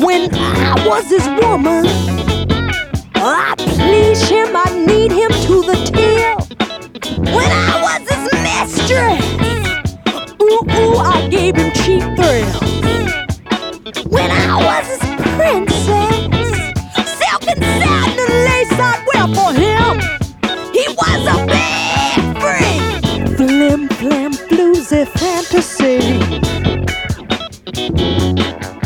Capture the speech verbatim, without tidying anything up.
When I was his woman, I please him, I need him to the T.